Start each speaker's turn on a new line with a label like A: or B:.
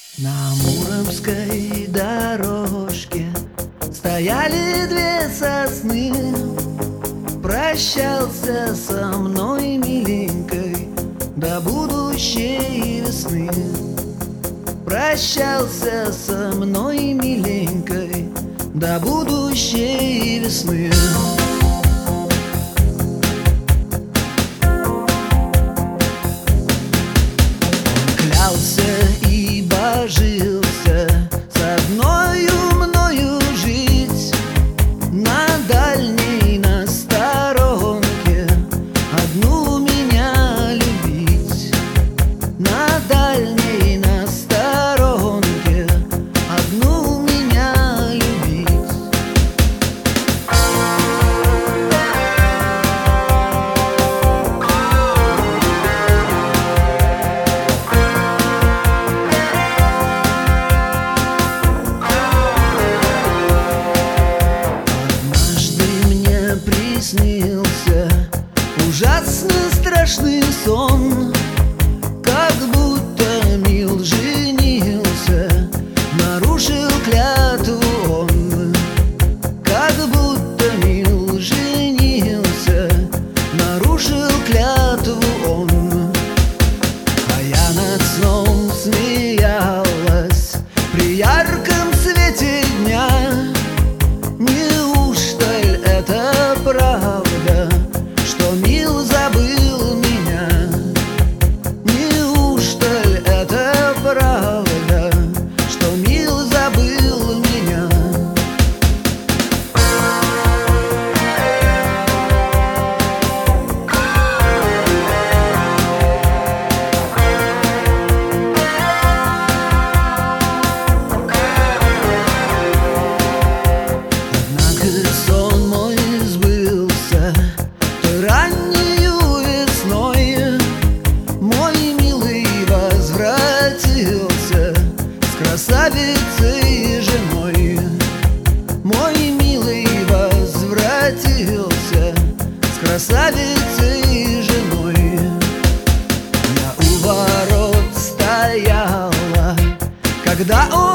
A: На муромской дорожке стояли две сосны. Прощался со мной, миленькой, до будущей весны. Прощался со мной, миленькой, до будущей весны. Клялся и божился с одною мною жить, на дальней, на сторонке одну меня любить. На дальней, на сторонке одну меня любить. Приснился ужасно страшный сон, как будто мил женился, нарушил клятву он. Как будто мил женился, нарушил клятву он. А я над сном смеялась при ярком свете дня. Неужто это правда, что мил забыл меня? Неужто это правда, что мил забыл меня? Однако сон мой сбылся той раннею весной. Мой милый возвратился с красавицей женой. Мой милый возвратился с красавицей женой. Я у ворот стояла, когда он